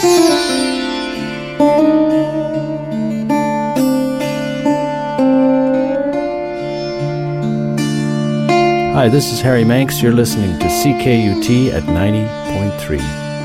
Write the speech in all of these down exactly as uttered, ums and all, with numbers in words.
Hi, this is Harry Manx. You're listening to C K U T at ninety point three.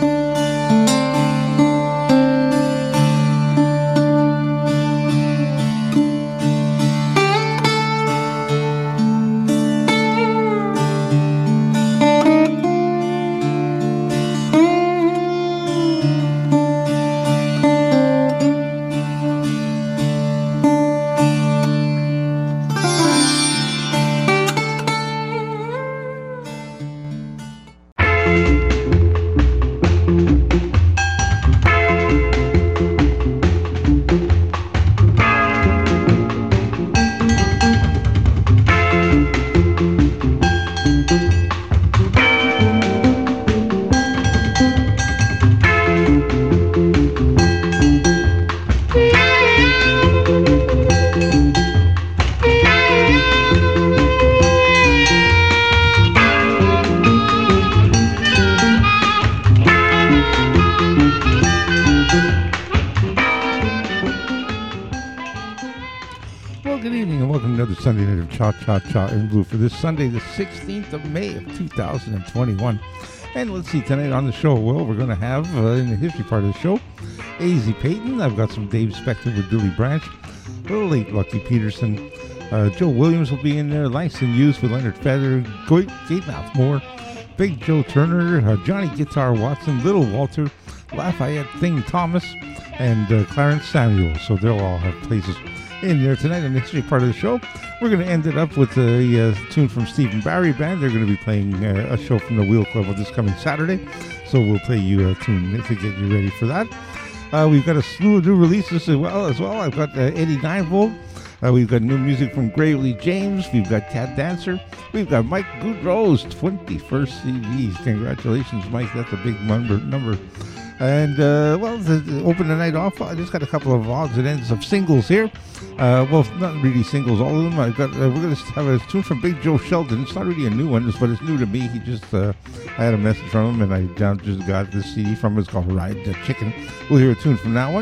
Sunday night of Cha Cha Cha in Blue for this Sunday, the sixteenth of May of two thousand twenty-one. And let's see, tonight on the show, well, we're going to have, uh, in the history part of the show, A Z Payton. I've got some Dave Spector with Billy Branch, a little late Lucky Peterson. Uh, Joe Williams will be in there, Langston Hughes with Leonard Feather, Gatemouth Moore, Big Joe Turner, uh, Johnny Guitar Watson, Little Walter, Lafayette Thing Thomas, and uh, Clarence Samuel. So they'll all have places in there tonight in the history part of the show. We're going to end it up with a uh, tune from Stephen Barry Band. They're going to be playing uh, a show from the Wheel Club this coming Saturday, so we'll play you a tune to get you ready for that. Uh, we've got a slew of new releases as well. As well, I've got uh, Eddie nine volt. Uh, we've got new music from Gravely James. We've got Cat Dancer. We've got Mike Goudreau's twenty-first C Ds. Congratulations, Mike. That's a big number. number. And, uh, well, to, to open the night off, I just got a couple of odds and ends of singles here. Uh, well, not really singles, all of them. I got. Uh, we're going to have a tune from Big Joe Sheldon. It's not really a new one, but it's new to me. He just, uh, I had a message from him, and I down, just got this C D from him. It's called Ride the Chicken. We'll hear a tune from that one.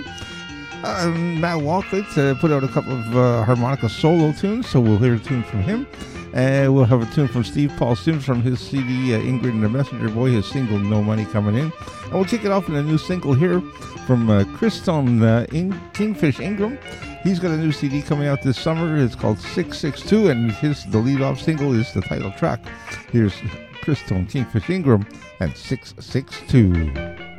Uh, Matt Walkley uh, put out a couple of uh, harmonica solo tunes, so we'll hear a tune from him. And we'll have a tune from Steve Paul Sims from his C D, uh, Ingrid and the Messenger Boy, his single No Money coming in. And we'll kick it off with a new single here from uh, Christone uh, In- Kingfish Ingram. He's got a new C D coming out this summer. It's called six six two, and his the lead-off single is the title track. Here's Christone Kingfish Ingram and six six two.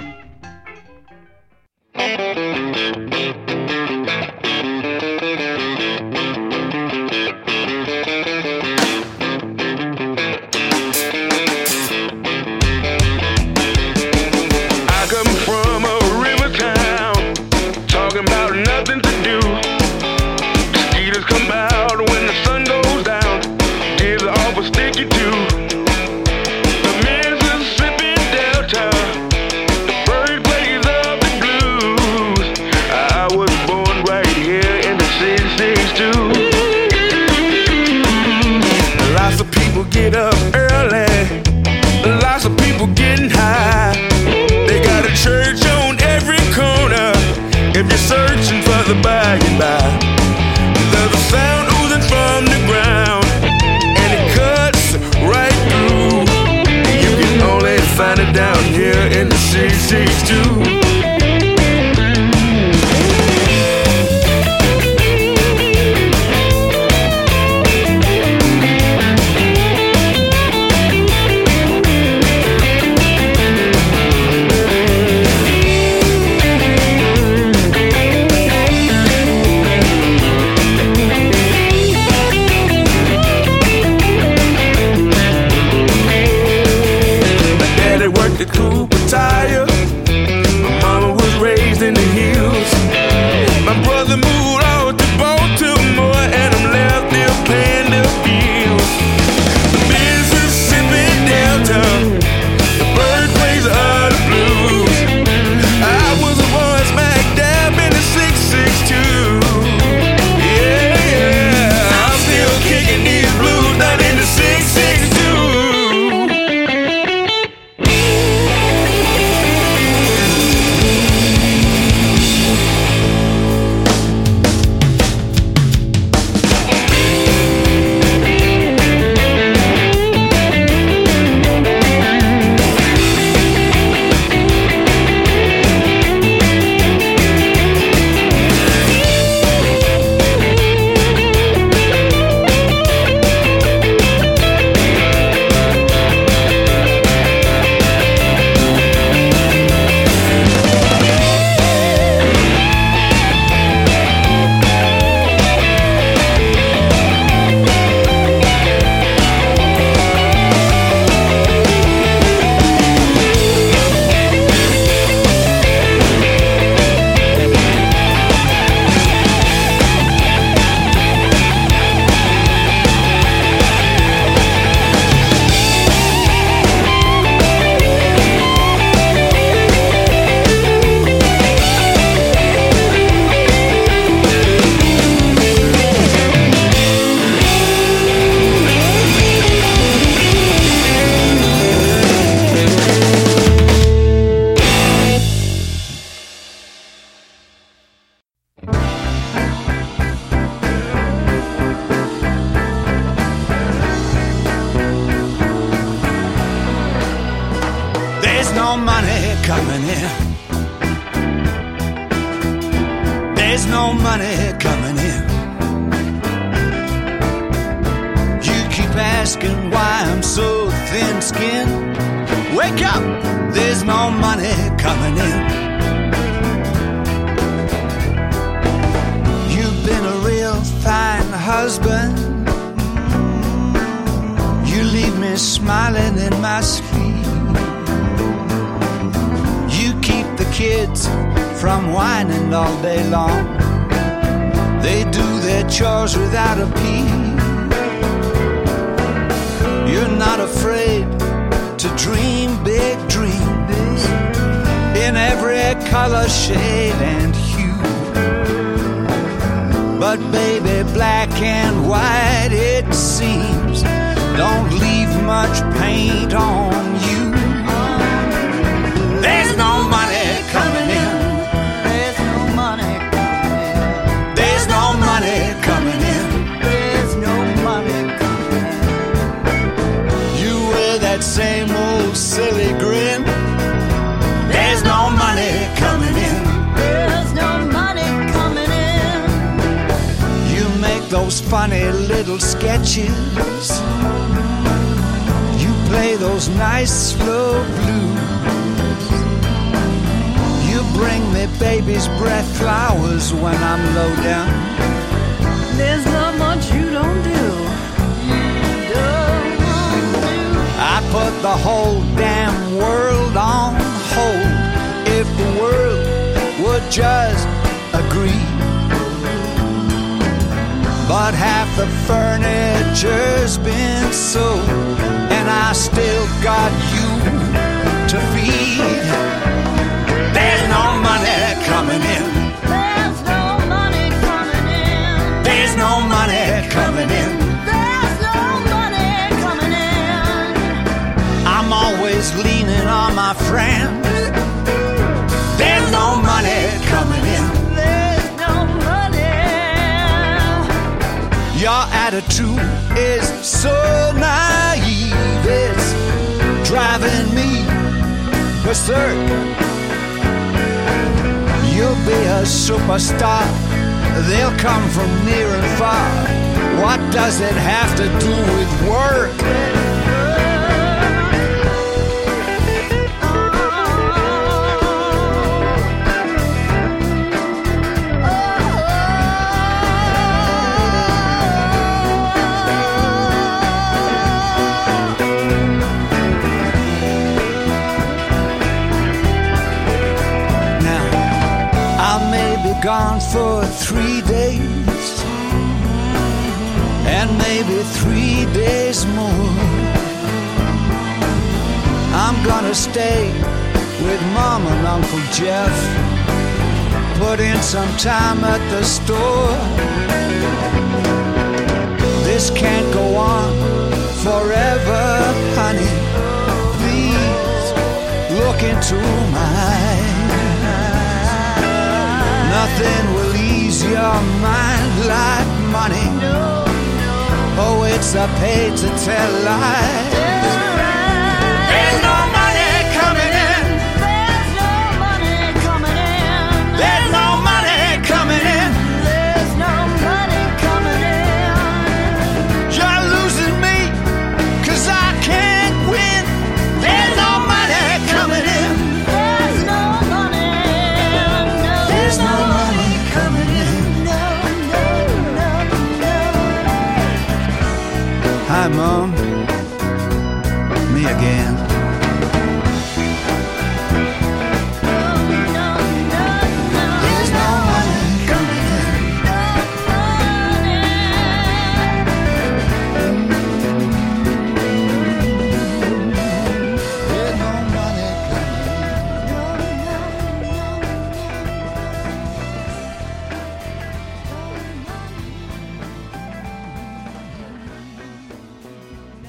Get up early, lots of people getting high. They got a church on every corner if you're searching for the by and by. There's a sound oozing from the ground and it cuts right through. You can only find it down here in the six six two. There's no money coming in. You keep asking why I'm so thin-skinned. Wake up, there's no money coming in. You've been a real fine husband. You leave me smiling in my sleep. You keep the kids from whining all day long. They do their chores without a peep. You're not afraid to dream big dreams in every color, shade, and hue. But baby, black and white, it seems, don't leave much paint on you. There's no money coming in. There's no money coming in. There's no money coming in. There's no money coming in. You wear that same old silly grin. There's no money coming in. There's no money coming in. You make those funny little sketches. You play those nice slow blues. You bring me baby's breath flowers when I'm low down. There's not much you don't do. You don't do. I put the whole damn world on hold. If the world would just agree. But half the furniture's been sold, and I still got you to feed. There's no money coming in. There's no money coming in. There's no money coming in. There's no money coming in. I'm always leaning on my friends. There's no money coming in. There's no money. Your attitude is so naive, it's driving me berserk. You'll be a superstar, they'll come from near and far. What does it have to do with work? Gone for three days, and maybe three days more. I'm gonna stay with Mom and Uncle Jeff, put in some time at the store. This can't go on forever, honey. Please look into my eyes. Nothing will ease your mind like money. Oh, it's a pay to tell lies. There's no money coming in. There's no money coming in. There's no money coming in. There's no money coming in. You're losing me, 'cause I can't win. There's no money coming in. There's no money. No, There's no money coming in. no, no, no, no. Hi, Mom. Me again. There's no money coming in. There's no money coming in.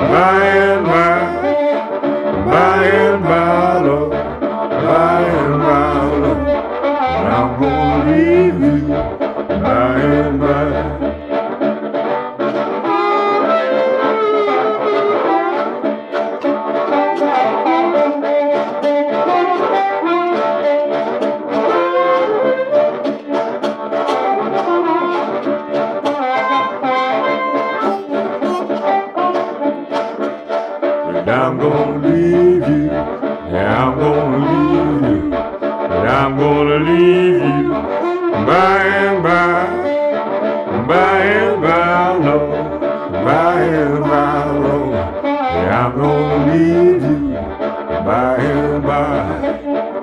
by and by, by and by, Lord, by and by, Lord, I'm gonna leave you by and by. I'm gonna leave you, yeah, I'm gonna leave you, yeah, I'm gonna leave you by and by, by and by, Lord, by and by, Lord, yeah, I'm gonna leave you by and by.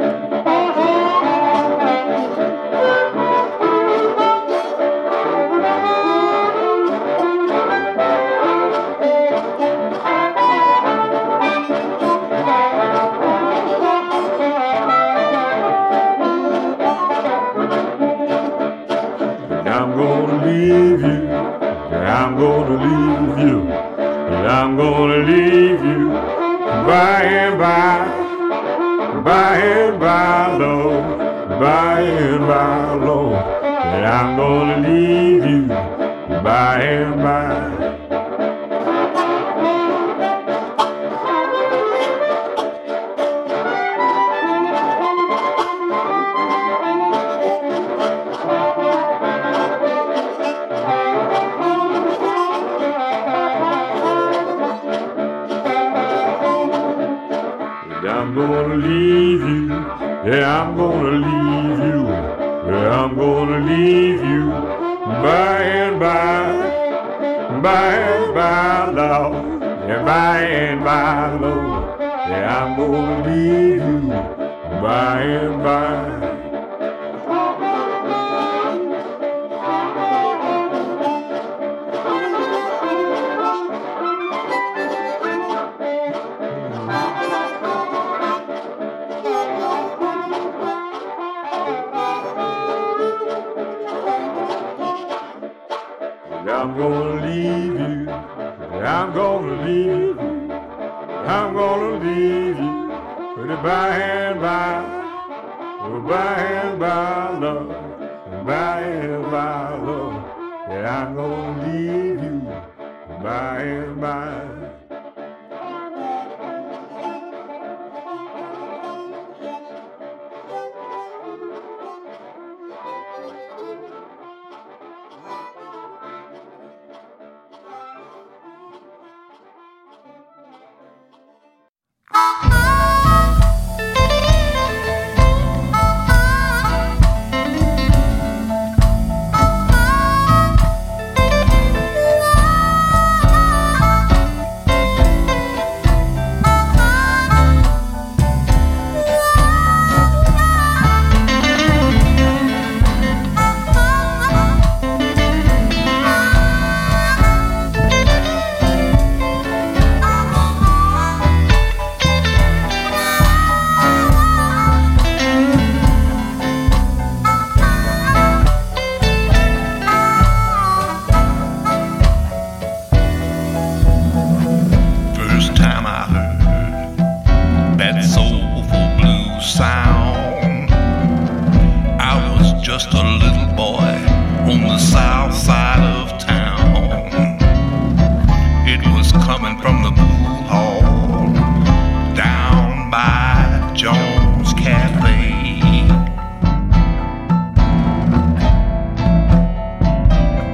I'm gonna leave you, I'm gonna leave you, I'm gonna leave you by and by, by and by, Lord, by and by, Lord, and I'm gonna leave you by and by. I'm gonna leave you, yeah, I'm gonna leave you, yeah, I'm gonna leave you by and by, by and by, Lord, yeah, by and by, Lord, yeah, I'm gonna leave you by and by. I'm gonna leave you, I'm gonna leave you, I'm gonna leave you, by and by, by and by, Lord, by and by, Lord, yeah, I'm gonna leave you, by and by.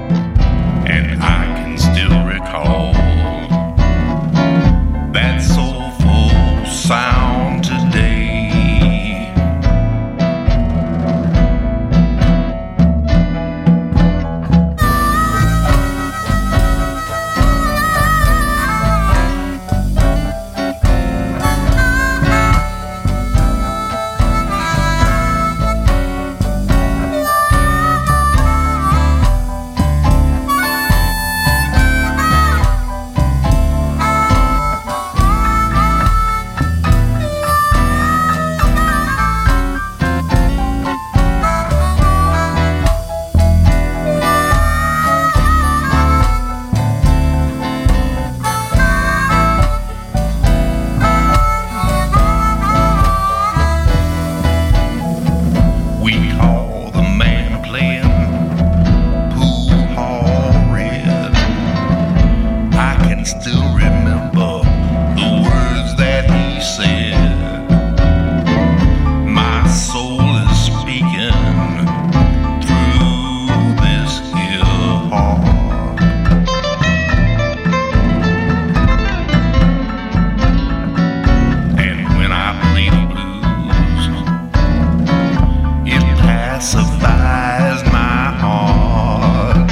That soul remember the words that he said. My soul is speaking through this here heart. And when I play the blues, it pacifies my heart.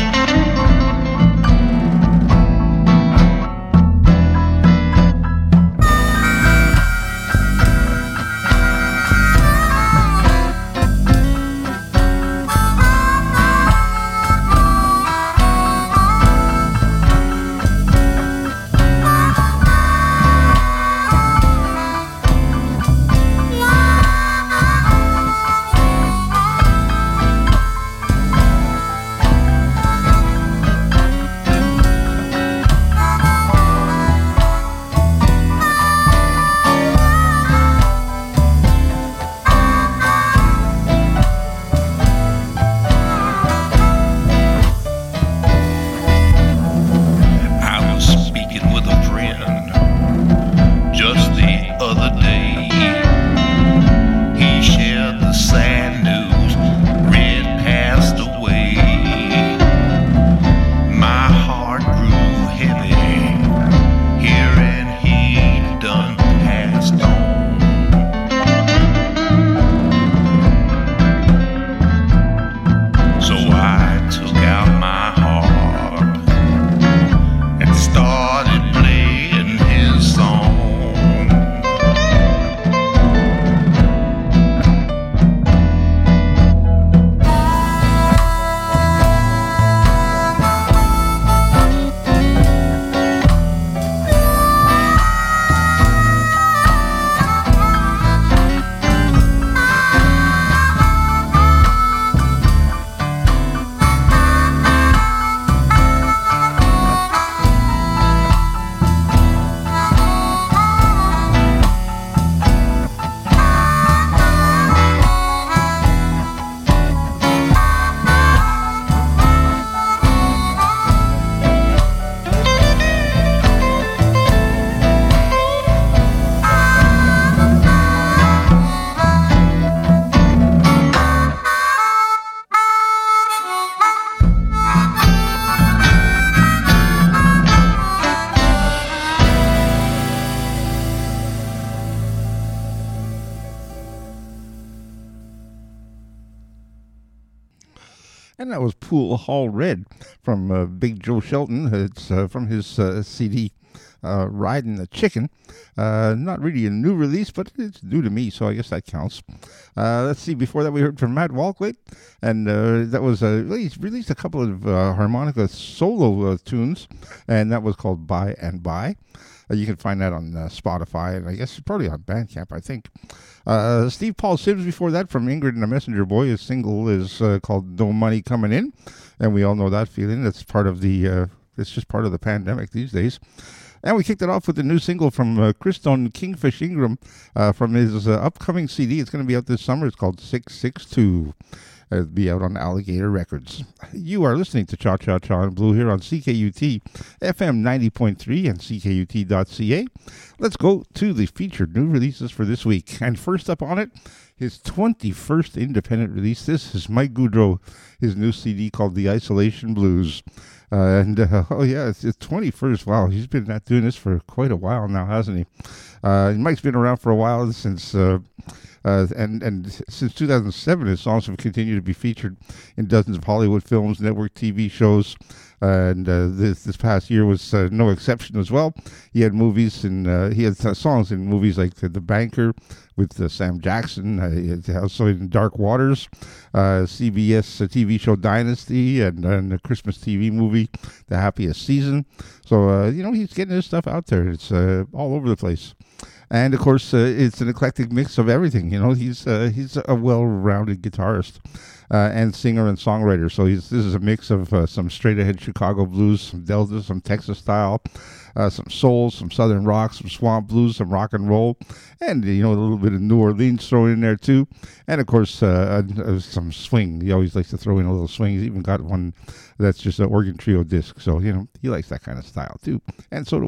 And that was Pool Hall Red from uh, Big Joe Shelton. It's uh, from his uh, C D, uh, Riding the Chicken. Uh, not really a new release, but it's new to me, so I guess that counts. Uh, let's see, before that we heard from Matt Walkley, and uh, that was, uh, he's released a couple of uh, harmonica solo uh, tunes, and that was called By and By. Uh, you can find that on uh, Spotify, and I guess probably on Bandcamp, I think. Uh, Steve Paul Sims before that from Ingrid and the Messenger Boy. His single is uh, called No Money Coming In, and we all know that feeling. That's part of the, uh, it's just part of the pandemic these days. And we kicked it off with a new single from uh, Christone Kingfish Ingram uh, from his uh, upcoming C D. It's going to be out this summer. It's called six six two. It'll be out on Alligator Records. You are listening to Cha Cha Cha and Blue here on C K U T F M ninety point three and C K U T dot C A. Let's go to the featured new releases for this week. And first up on it, his twenty-first independent release. This is Mike Goudreau, his new C D called The Isolation Blues. Uh, and, uh, oh yeah, it's his twenty-first. Wow, he's been not doing this for quite a while now, hasn't he? Uh, Mike's been around for a while since... Uh, Uh, and, and since two thousand seven, his songs have continued to be featured in dozens of Hollywood films, network T V shows, uh, and uh, this this past year was uh, no exception as well. He had movies and uh, he had uh, songs in movies like uh, The Banker with uh, Sam Jackson, uh, he had also in Dark Waters, uh, C B S uh, T V show Dynasty, and, and the Christmas T V movie The Happiest Season. So, uh, you know, he's getting his stuff out there. It's uh, all over the place. And, of course, uh, it's an eclectic mix of everything. You know, he's uh, he's a well-rounded guitarist uh, and singer and songwriter. So he's, this is a mix of uh, some straight-ahead Chicago blues, some Delta, some Texas style, uh, some soul, some southern rock, some swamp blues, some rock and roll, and, you know, a little bit of New Orleans thrown in there, too. And, of course, uh, uh, some swing. He always likes to throw in a little swing. He's even got one that's just an organ trio disc. So, you know, he likes that kind of style, too. And so do I.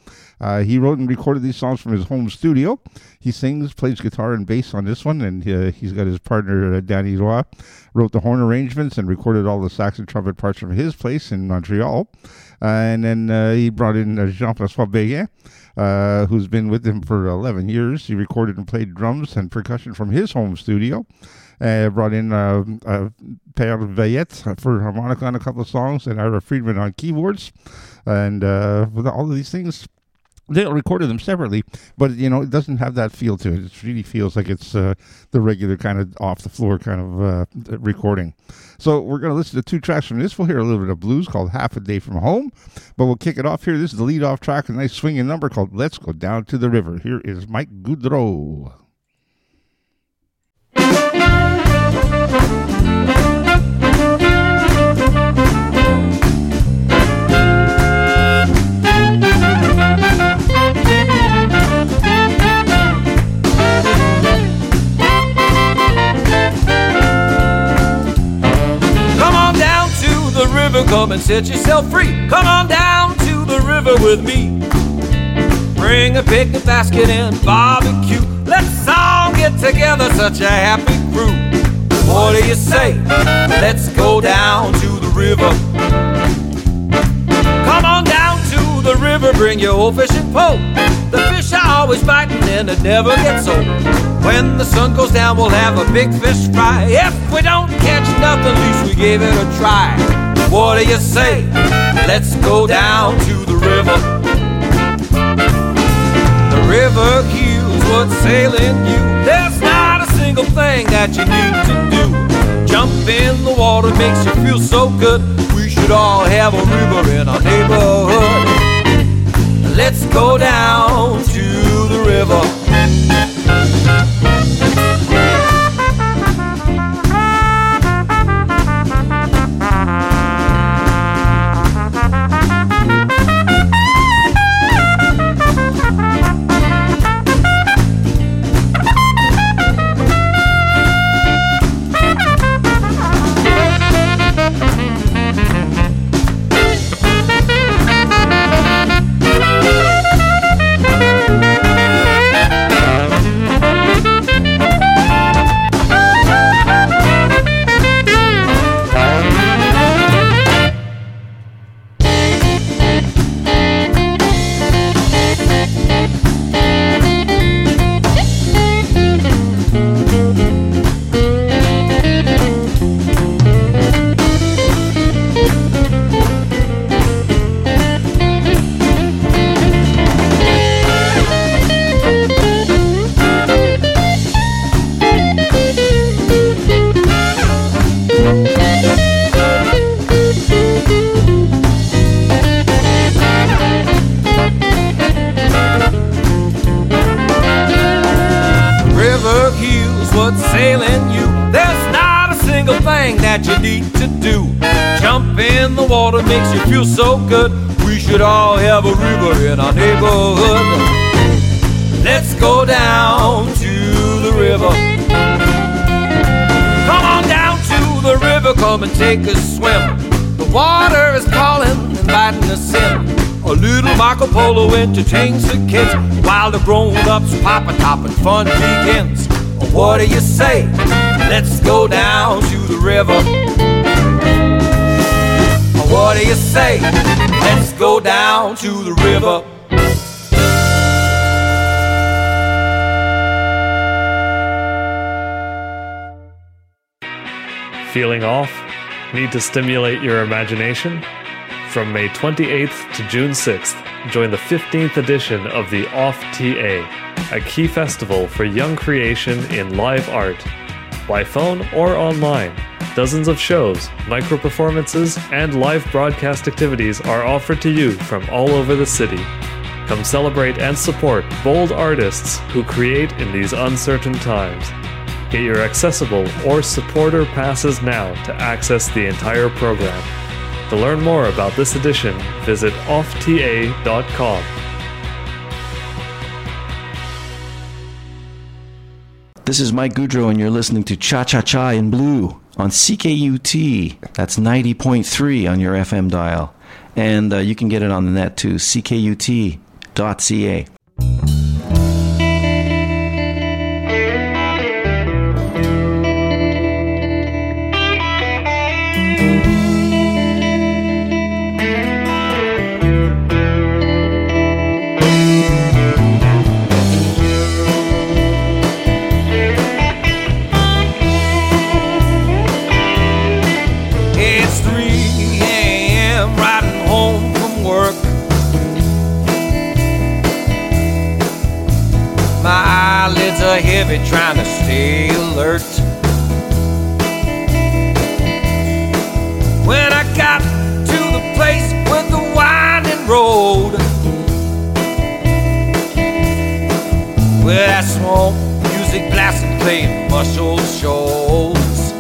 Uh, he wrote and recorded these songs from his home studio. He sings, plays guitar and bass on this one, and uh, he's got his partner, uh, Danny Roy, wrote the horn arrangements and recorded all the sax and trumpet parts from his place in Montreal. Uh, and then uh, he brought in uh, Jean-François Béguin, uh, who's been with him for eleven years. He recorded and played drums and percussion from his home studio. Uh, brought in uh, uh, Père Veillette for harmonica on a couple of songs, and Ira Friedman on keyboards. And uh, with all of these things, they recorded them separately, but, you know, it doesn't have that feel to it. It really feels like it's uh, the regular kind of off-the-floor kind of uh, recording. So we're going to listen to two tracks from this. We'll hear a little bit of blues called Half a Day from Home, but we'll kick it off here. This is the lead-off track, a nice swinging number called Let's Go Down to the River. Here is Mike Goudreau. The river, come and set yourself free. Come on down to the river with me. Bring a picnic basket and barbecue. Let's all get together, such a happy crew. What do you say? Let's go down to the river. Come on down to the river, bring your old fishing pole. The fish are always biting and it never gets old. When the sun goes down, we'll have a big fish fry. If we don't catch nothing, at least we gave it a try. What do you say? Let's go down to the river. The river heals what's ailing you. There's not a single thing that you need to do. Jump in the water makes you feel so good. We should all have a river in our neighborhood. Let's go down to the river. That you need to do. Jump in the water makes you feel so good. We should all have a river in our neighborhood. Let's go down to the river. Come on down to the river, come and take a swim. The water is calling, inviting us in. A little Marco Polo entertains the kids, while the grown-ups pop a top and fun begins. What do you say? Let's go down to the river. What do you say? Let's go down to the river. Feeling off? Need to stimulate your imagination? From May twenty-eighth to June sixth, join the fifteenth edition of the Off T A, a key festival for young creation in live art. By phone or online, dozens of shows, micro-performances, and live broadcast activities are offered to you from all over the city. Come celebrate and support bold artists who create in these uncertain times. Get your accessible or supporter passes now to access the entire program. To learn more about this edition, visit off t a dot com. This is Mike Goudreau, and you're listening to Cha Cha Cha in Blue on C K U T. That's ninety point three on your F M dial. And uh, you can get it on the net too, C K U T dot c a. Heavy, trying to stay alert. When I got to the place with the winding road, where that swamp music blasting, playing muscle shows,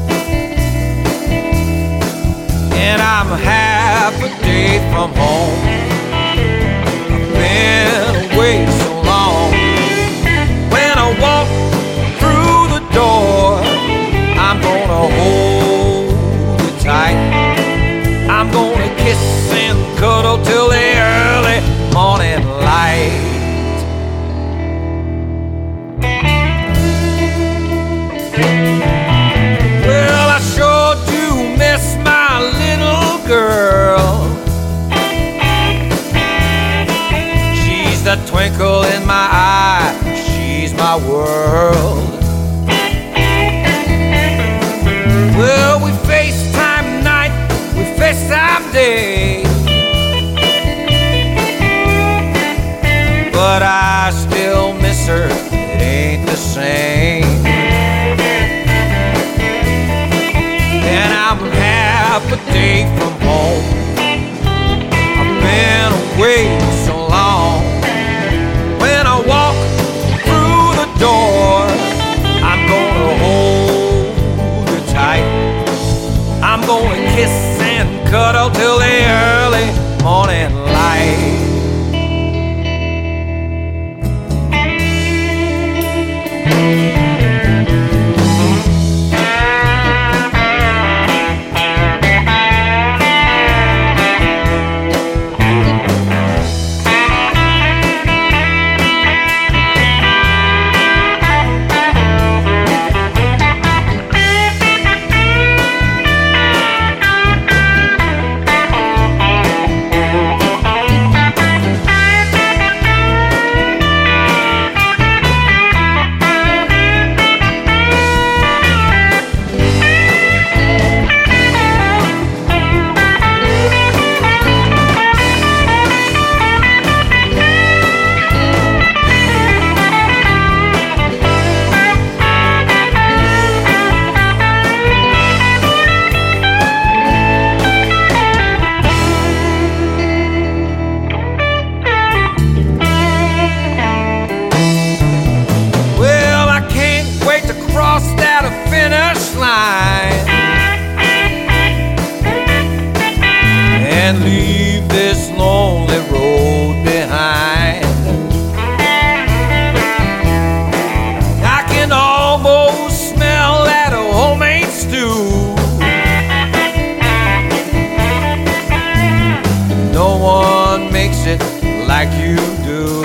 and I'm half a day from home. I've been away so long. Walk through the door, I'm gonna hold you tight. I'm gonna kiss and cuddle till the early morning light. Well, I sure do miss my little girl. She's the twinkle in my eye, she's my world. Well, we FaceTime night, we FaceTime day, but I still miss her, it ain't the same. And I'm half a day from home. I've been away so long. When I walk door, I'm gonna hold you tight. I'm gonna kiss and cuddle till the early morning light. And leave this lonely road behind. I can almost smell that homemade stew. No one makes it like you do.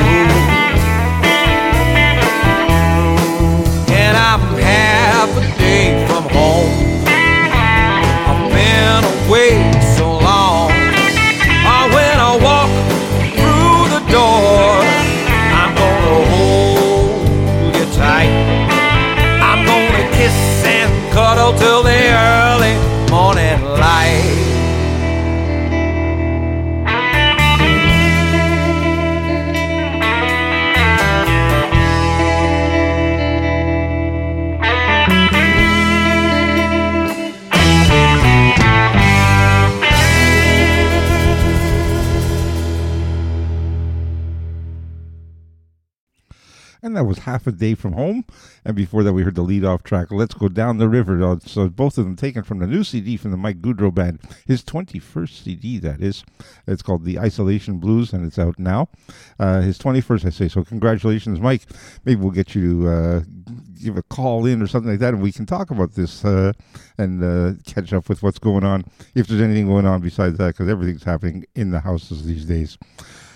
And I'm half a day from home. I've been away so long. When I walk through the door, I'm gonna hold you tight. I'm gonna kiss and cuddle till the early morning light. And that was Half a Day from Home. And before that, we heard the lead-off track, Let's Go Down the River. So both of them taken from the new C D from the Mike Goudreau Band. His twenty-first C D, that is. It's called The Isolation Blues, and it's out now. Uh, his twenty-first, I say. So congratulations, Mike. Maybe we'll get you to uh, give a call in or something like that, and we can talk about this uh, and uh, catch up with what's going on, if there's anything going on besides that, because everything's happening in the houses these days.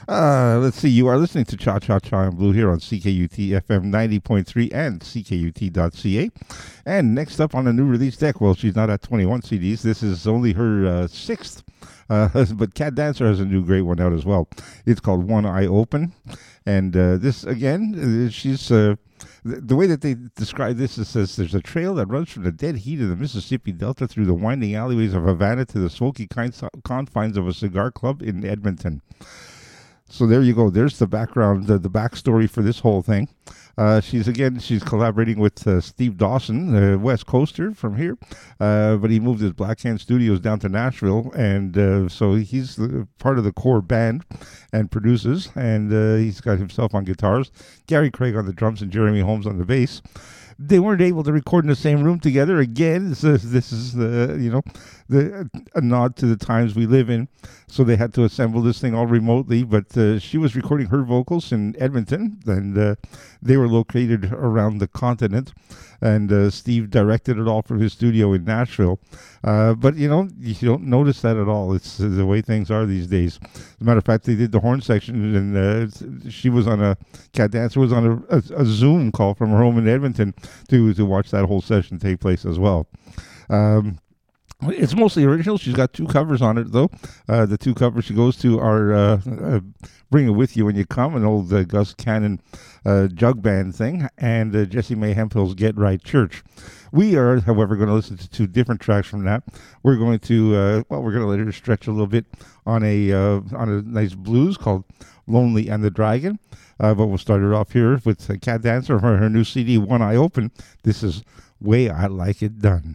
Uh, let's see. You are listening to Cha Cha Cha in Blue here on C K U T F M ninety point three and C K U T dot C A. And next up on the new release deck, well, she's not at twenty-one C Ds. This is only her uh, sixth. Uh, but Cat Dancer has a new great one out as well. It's called One Eye Open. And uh, this, again, uh, she's... Uh, the, the way that they describe this, it says, there's a trail that runs from the dead heat of the Mississippi Delta through the winding alleyways of Havana to the smoky confines of a cigar club in Edmonton. So there you go. There's the background, the, the backstory for this whole thing. Uh, she's again, she's collaborating with uh, Steve Dawson, the West Coaster from here, uh, but he moved his Black Hand Studios down to Nashville, and uh, so he's the, part of the core band and produces, and uh, he's got himself on guitars, Gary Craig on the drums, and Jeremy Holmes on the bass. They weren't able to record in the same room together. Again, this is, this is the, you know, the a nod to the times we live in. So they had to assemble this thing all remotely. But uh, she was recording her vocals in Edmonton, and uh, they were located around the continent. And uh, Steve directed it all from his studio in Nashville. Uh, but, you know, you don't notice that at all. It's uh, the way things are these days. As a matter of fact, they did the horn section, and uh, she was on a, Cat Dancer was on a, a, a Zoom call from her home in Edmonton to, to watch that whole session take place as well. Um, It's mostly original. She's got two covers on it, though. Uh, the two covers she goes to are uh, uh, Bring It With You When You Come, an old uh, Gus Cannon uh, jug band thing, and uh, Jesse May Hemphill's Get Right Church. We are, however, going to listen to two different tracks from that. We're going to, uh, well, we're going to let her stretch a little bit on a uh, on a nice blues called Lonely and the Dragon. Uh, but we'll start it off here with uh, Cat Dancer from her new C D, One Eye Open. This is Way I Like It Done.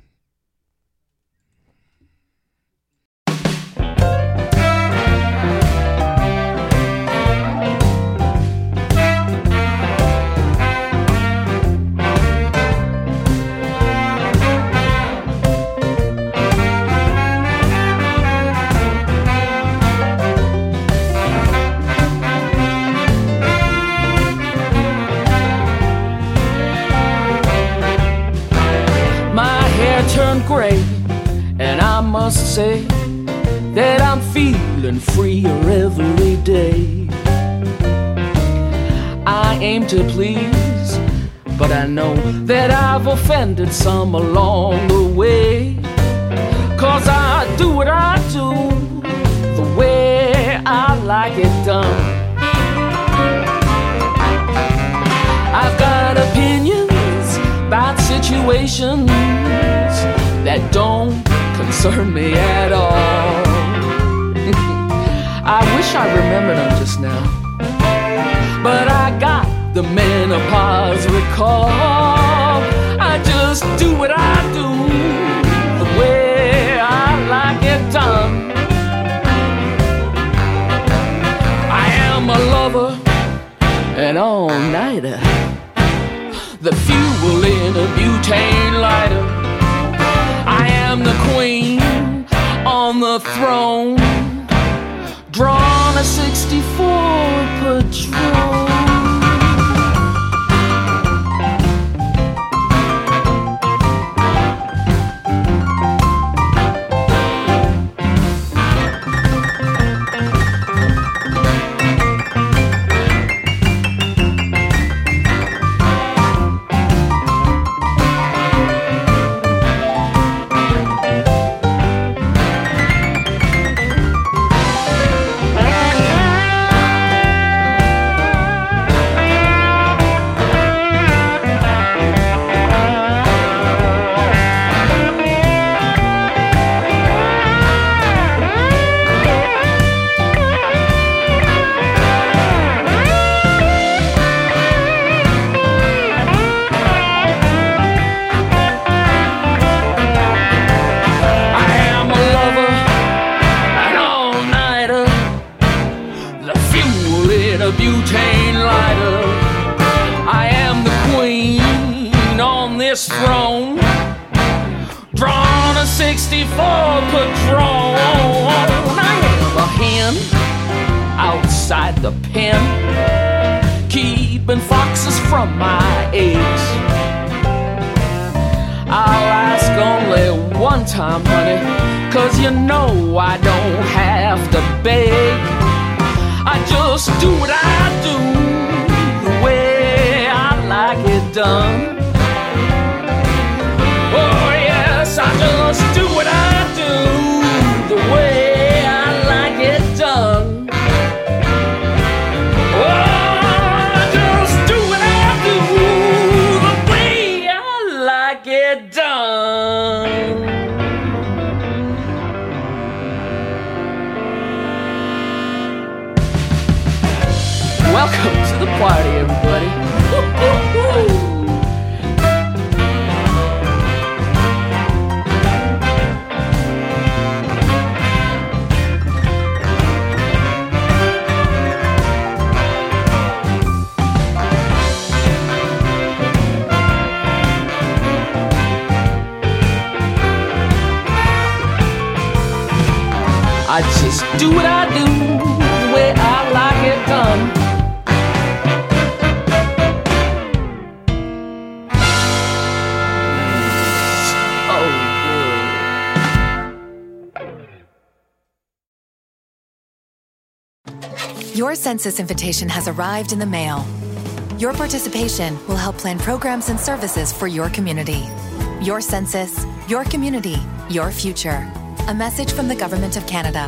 Turned gray, and I must say that I'm feeling freer every day. I aim to please, but I know that I've offended some along the way. Cause I do what I do the way I like it done. I've got opinions about situations that don't concern me at all. I wish I remembered them just now, but I got the menopause recall. I just do what I do the way I like it done. I am a lover, an all-nighter, the fuel in a butane lighter. I am the queen on the throne, drawn a sixty-four Patron. Throne, drawn a sixty-four Patron. I am a hen outside the pen, keeping foxes from my eggs. I'll ask only one time, honey, cause you know I don't have to beg. I just do what I do the way I like it done. Oh yes, I just do what I do the way I like it done. Oh, I just do what I do the way I like it done. Welcome to the party, everybody. Woo-hoo-hoo. I just do what I do the way I like it done. Your census invitation has arrived in the mail. Your participation will help plan programs and services for your community. Your census, your community, your future. A message from the Government of Canada.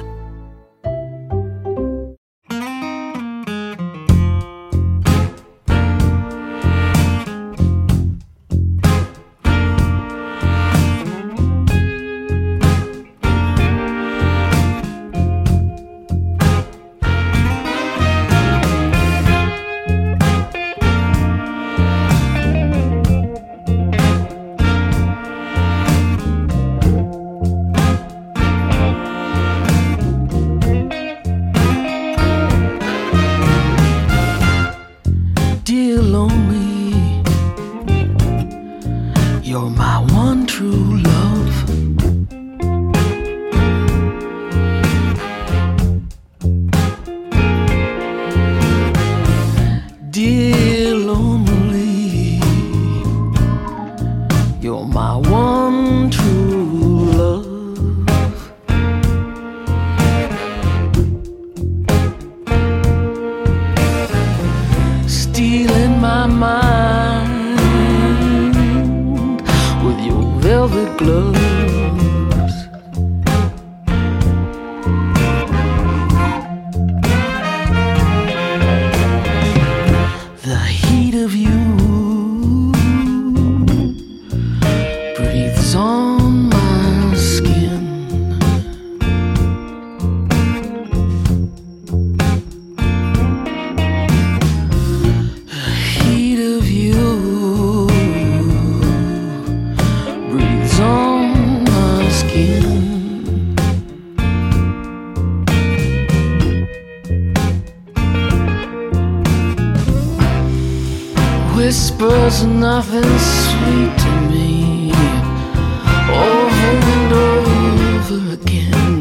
Whispers nothing sweet to me over and over again.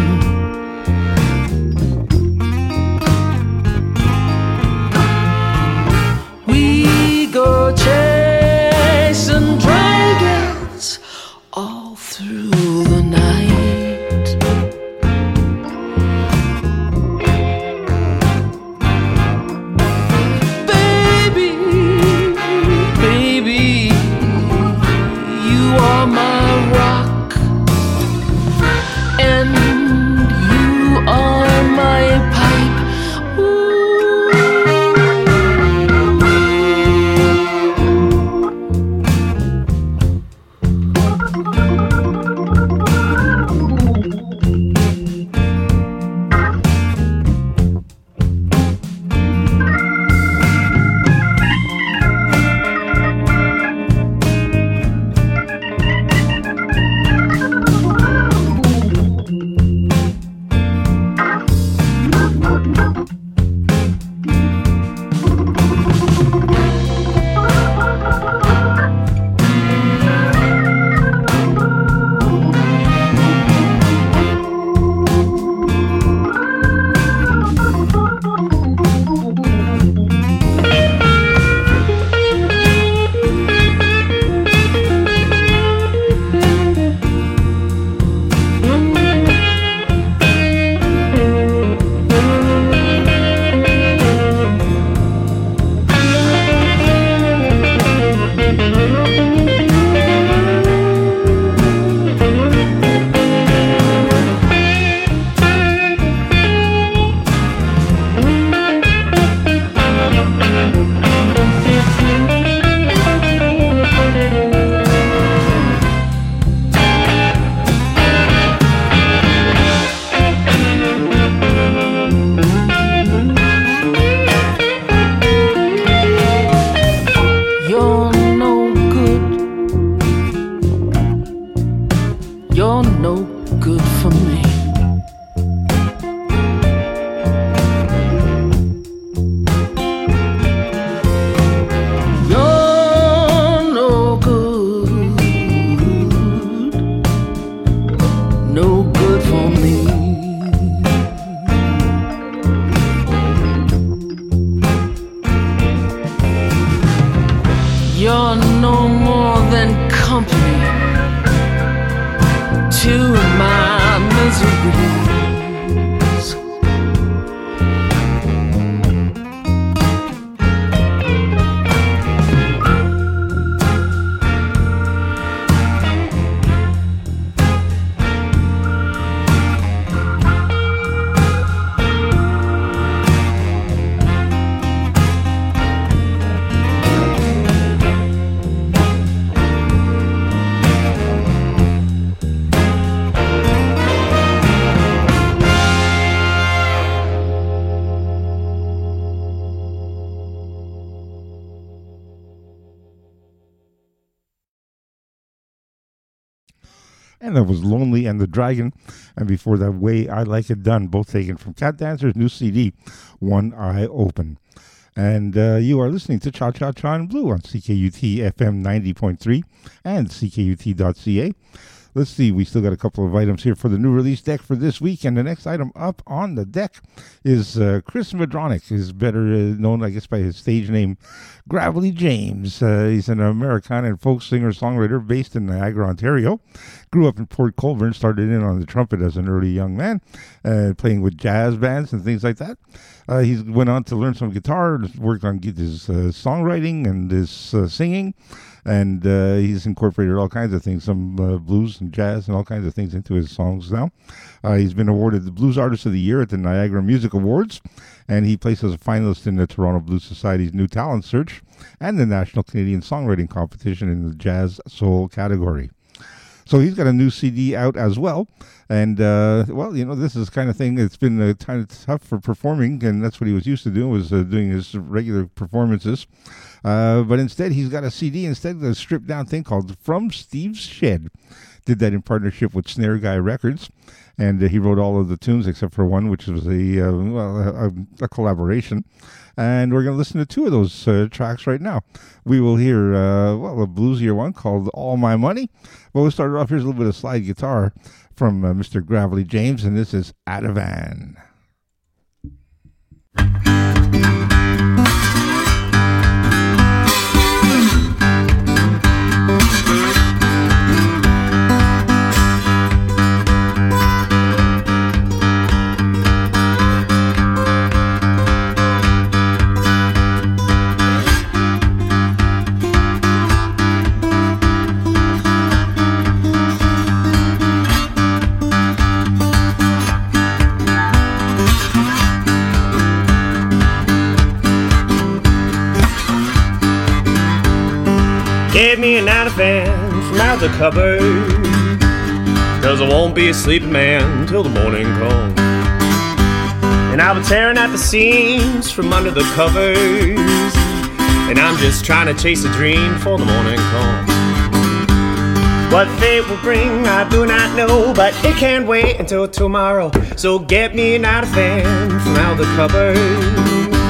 We go chasing dragons all through the night. Baby, baby, you're no more than company to my miseries. And that was Lonely and the Dragon. And before that, Way I Like It Done, both taken from Cat Dancer's new C D, One Eye Open. And uh, you are listening to Cha Cha Cha in Blue on C K U T F M ninety point three and C K U T dot C A. Let's see, we still got a couple of items here for the new release deck for this week. And the next item up on the deck is uh, Chris Madronic. He's better uh, known, I guess, by his stage name, Gravely James. Uh, he's an Americana and folk singer-songwriter based in Niagara, Ontario. Grew up in Port Colborne, started in on the trumpet as an early young man, uh, playing with jazz bands and things like that. Uh, he went on to learn some guitar, worked on his uh, songwriting and his uh, singing, and uh, he's incorporated all kinds of things, some uh, blues and jazz and all kinds of things into his songs now. Uh, he's been awarded the Blues Artist of the Year at the Niagara Music Awards, and he placed as a finalist in the Toronto Blues Society's New Talent Search and the National Canadian Songwriting Competition in the Jazz Soul category. So he's got a new C D out as well. And, uh, well, you know, this is the kind of thing that's been uh, kind of tough for performing, and that's what he was used to doing, was uh, doing his regular performances. Uh, but instead, he's got a C D, instead of a stripped-down thing called From Steve's Shed. Did that in partnership with Snare Guy Records. And uh, he wrote all of the tunes except for one, which was a, uh, well, a, a collaboration. And we're going to listen to two of those uh, tracks right now. We will hear, uh, well, a bluesier one called All My Money. But we'll start off, here's a little bit of slide guitar from uh, Mister Gravely James, and this is Ativan. Get me an Ativan from out the cupboard, 'cause I won't be a sleeping man till the morning comes. And I'll be tearing at the seams from under the covers, and I'm just trying to chase a dream before the morning comes. What fate will bring, I do not know, but it can't wait until tomorrow. So get me an Ativan from out the cupboard.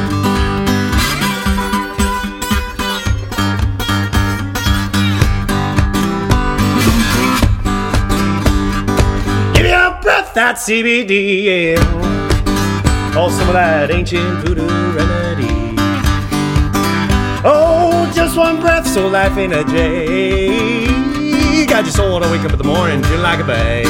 That C B D, yeah. Oh, some of that ancient voodoo remedy. Oh, just one breath, so life ain't a J. Got your soul to wake up in the morning feeling like a bag.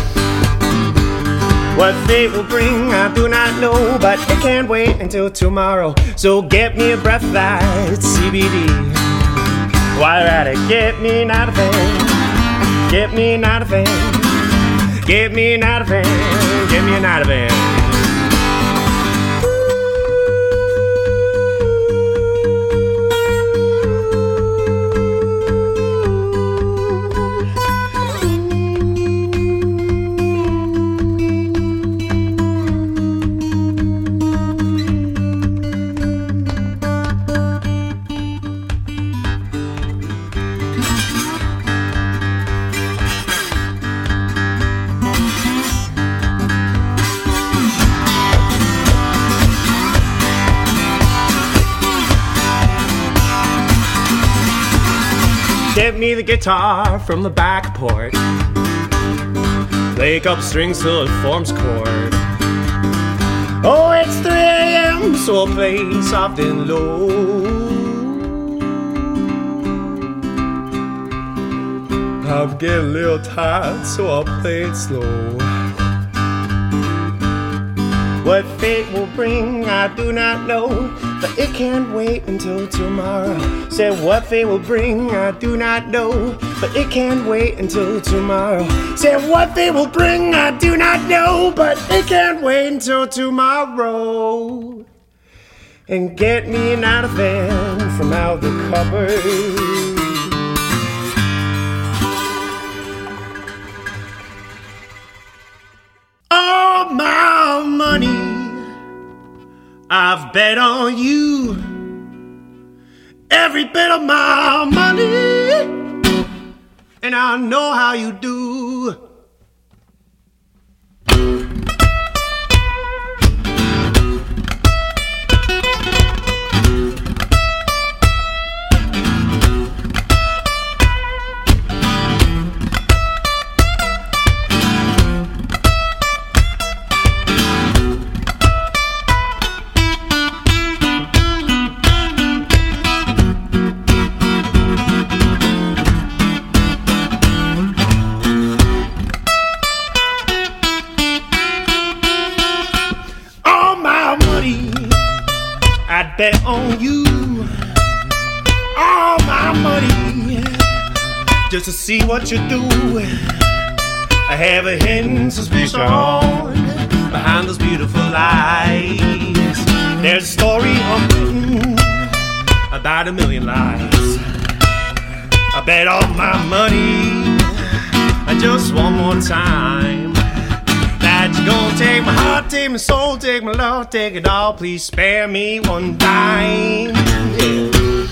What fate will bring, I do not know, but it can't wait until tomorrow. So get me a breath that's C B D. While at it, get me an Ativan. Get me an Ativan. Get me an Ativan, get me an Ativan. Get me the guitar from the back porch. Play a couple strings till it forms chord. Oh, it's three a.m., so I'll play soft and low. I'm getting a little tired, so I'll play it slow. What fate will bring, I do not know, but it can't wait until tomorrow. Said what fate will bring, I do not know, but it can't wait until tomorrow. Said what fate will bring, I do not know, but it can't wait until tomorrow. And get me an out of van from out the cupboard. All my money I've bet on you. Every bit of my money, and I know how you do. I'd bet on you all my money just to see what you do. I have a hidden suspicion behind those beautiful eyes. There's a story unwritten about a million lies. I bet all my money just one more time that you're gonna take my heart, take my soul, take my love, take it all. Please spare me one dime. Yeah.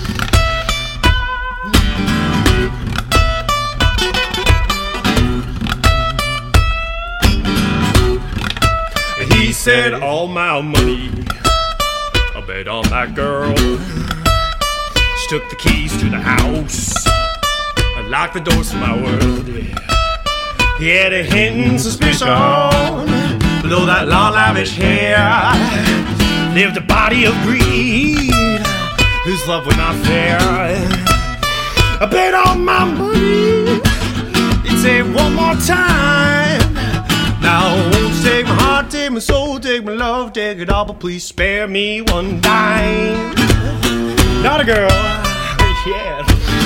He said all my money, I bet on that girl. She took the keys to the house, I locked the doors to my world. Yeah. He had a hidden suspicion below that long lavish hair lived a body of greed whose love was not fair. I bet all my money, he'd say one more time. Now won't you take my heart, take my soul, take my love, take it all, but please spare me one dime. Not a girl, yeah.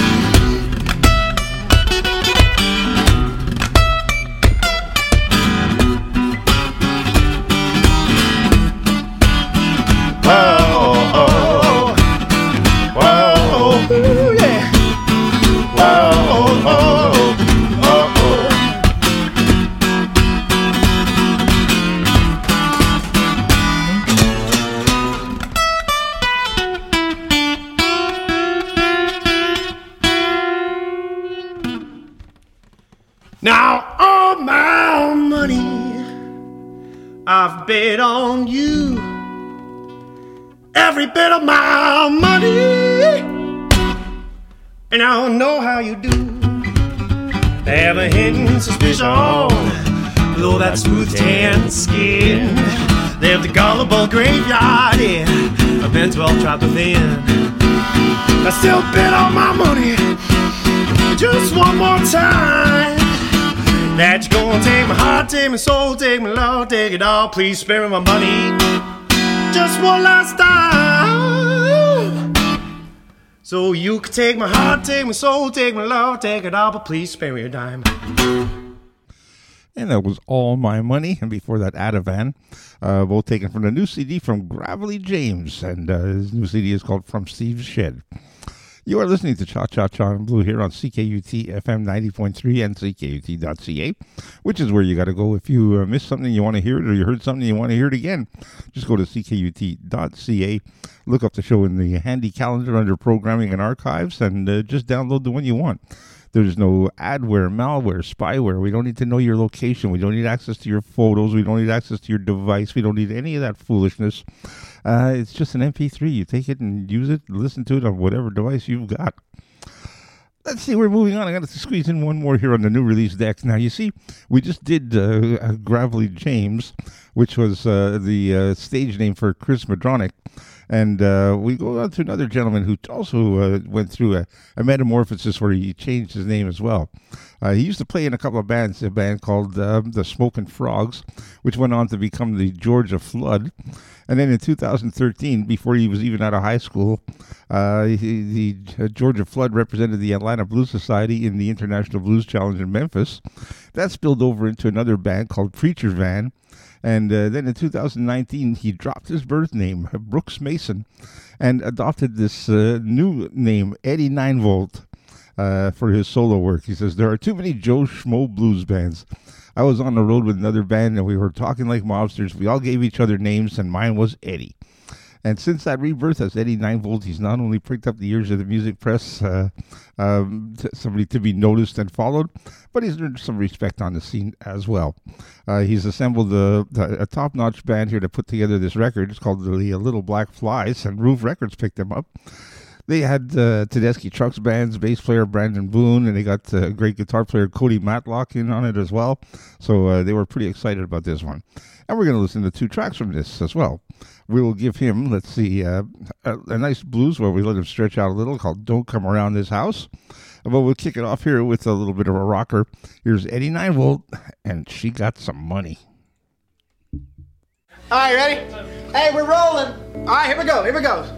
Whoa, oh, whoa, ooh, yeah. Whoa, oh, oh, oh. Now all my money I've bet on you. Every bit of my money, and I don't know how you do. They have a hidden suspicion below that smooth tan skin. They have the gullible graveyard, yeah, I've been well trapped within. I still bet on my money just one more time. That you're gonna take my heart, take my soul, take my love, take it all. Please spare me my money just one last time. So you can take my heart, take my soul, take my love, take it all, but please spare me a dime. And that was All My Money. And before that, Ativan, uh, both taken from the new C D from Gravelly James. And uh, his new C D is called From Steve's Shed. You are listening to Cha Cha Cha and Blue here on C K U T F M ninety point three and C K U T dot C A, which is where you got to go if you uh, missed something, you want to hear it, or you heard something, you want to hear it again. Just go to C K U T dot C A, look up the show in the handy calendar under Programming and Archives, and uh, just download the one you want. There's no adware, malware, spyware. We don't need to know your location. We don't need access to your photos. We don't need access to your device. We don't need any of that foolishness. Uh, it's just an M P three. You take it and use it, listen to it on whatever device you've got. Let's see, we're moving on. I got to squeeze in one more here on the new release decks. Now, you see, we just did uh, uh, Gravelly James, which was uh, the uh, stage name for Chris Madronic. And uh, we go on to another gentleman who also uh, went through a, a metamorphosis where he changed his name as well. Uh, he used to play in a couple of bands, a band called uh, the Smokin' Frogs, which went on to become the Georgia Flood. And then in two thousand thirteen, before he was even out of high school, uh, he, the uh, Georgia Flood represented the Atlanta Blues Society in the International Blues Challenge in Memphis. That spilled over into another band called Preacher Van. And uh, then in two thousand nineteen, he dropped his birth name, Brooks Mason, and adopted this uh, new name, Eddie Nine Volt, uh, for his solo work. He says, there are too many Joe Schmo blues bands. I was on the road with another band, and we were talking like mobsters. We all gave each other names, and mine was Eddie. And since that rebirth as Eddie Nine Volt, he's not only pricked up the ears of the music press, uh, um, t- somebody to be noticed and followed, but he's earned some respect on the scene as well. Uh, he's assembled a, a top-notch band here to put together this record. It's called the Little Black Flies, and Roof Records picked them up. They had uh, Tedeschi Trucks Band's bass player Brandon Boone, and they got uh, great guitar player Cody Matlock in on it as well. So uh, they were pretty excited about this one. And we're going to listen to two tracks from this as well. We will give him, let's see, uh, a, a nice blues where we let him stretch out a little called Don't Come Around This House. But we'll kick it off here with a little bit of a rocker. Here's Eddie Nine Volt, and She Got Some Money. All right, ready? Hey, we're rolling. All right, here we go, here we go.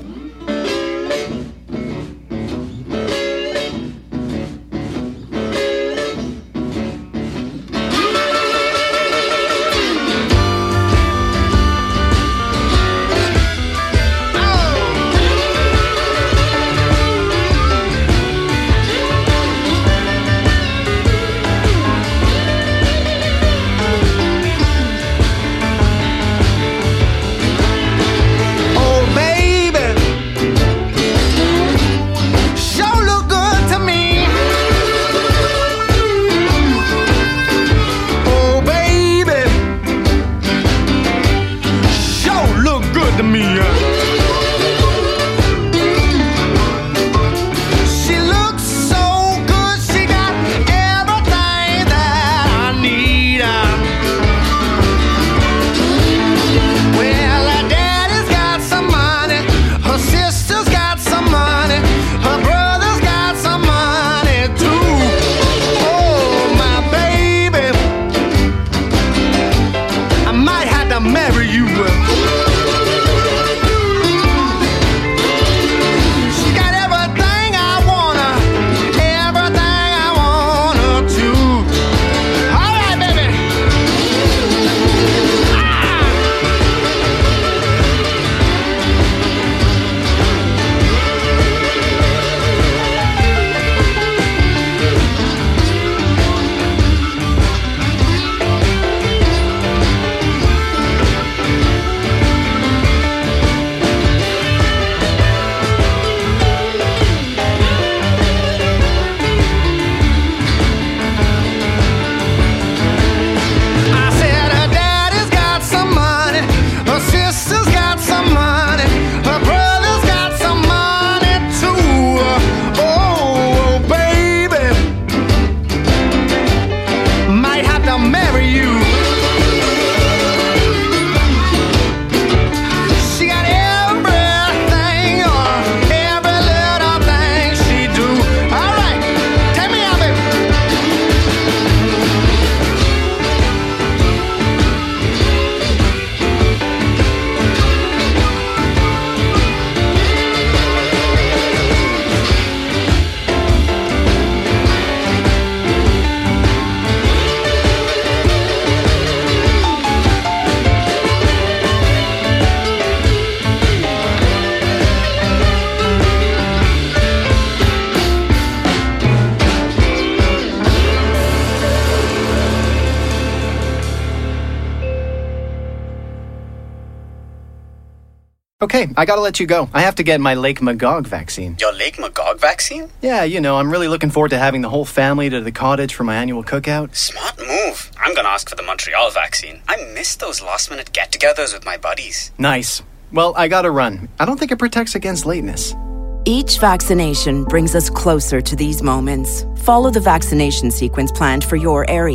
Okay, I gotta let you go. I have to get my Lake Magog vaccine. Your Lake Magog vaccine? Yeah, you know, I'm really looking forward to having the whole family to the cottage for my annual cookout. Smart move. I'm gonna ask for the Montreal vaccine. I miss those last-minute get-togethers with my buddies. Nice. Well, I gotta run. I don't think it protects against lateness. Each vaccination brings us closer to these moments. Follow the vaccination sequence planned for your area.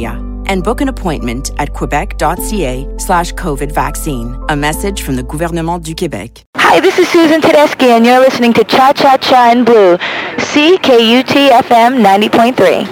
and book an appointment at quebec.ca slash COVID vaccine. A message from the Gouvernement du Québec. Hi, this is Susan Tedeschi, and you're listening to Cha Cha Cha in Blue, C K U T F M ninety point three.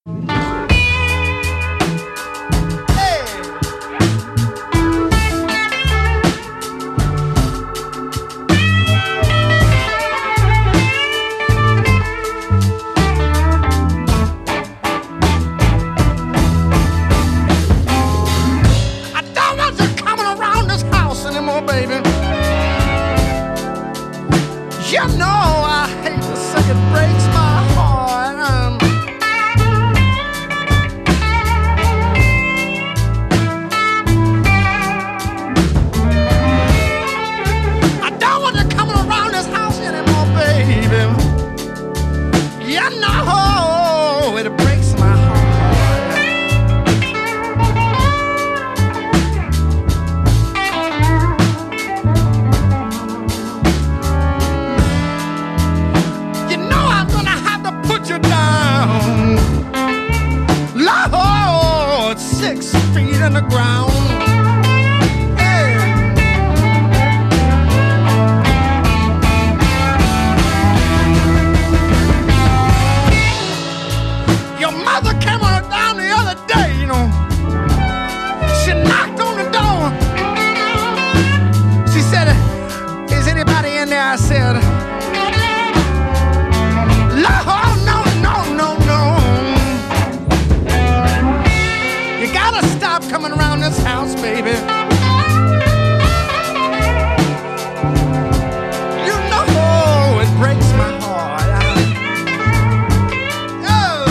You know I hate to say it breaks my heart. Um, I don't want you coming around this house anymore, baby. You know it breaks my heart. Lord, six feet in the ground. Hey. Your mother came on down the other day, you know. She knocked on the door. She said, "Is anybody in there?" I said, "Lord, no, no, no, no. You gotta stop coming around this house, baby. You know it breaks my heart." Oh.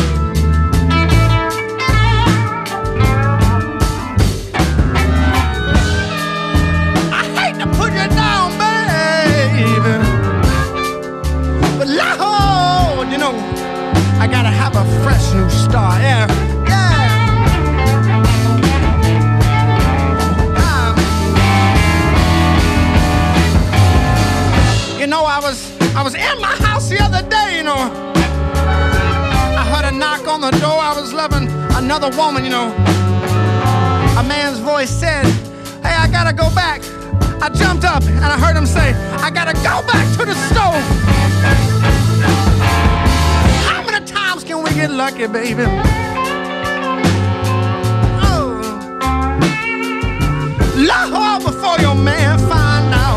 I hate to put you down, baby, but Lord, you know, I gotta have a fresh new start. Yeah. You know, I was I was in my house the other day, you know. I heard a knock on the door. I was loving another woman, you know. A man's voice said, "Hey, I gotta go back." I jumped up and I heard him say, "I gotta go back to the stove." How many times can we get lucky, baby? Oh. Lord, before your man find out.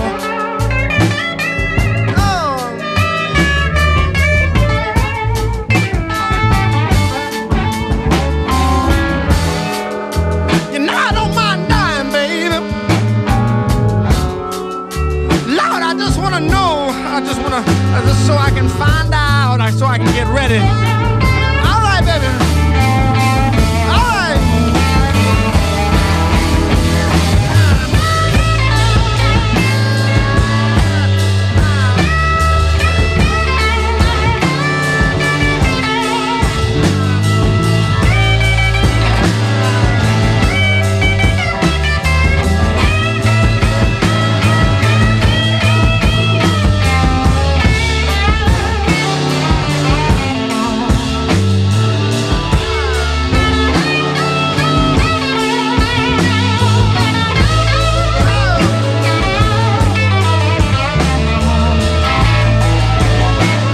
I just wanna, I just so I can find out, so I can get ready.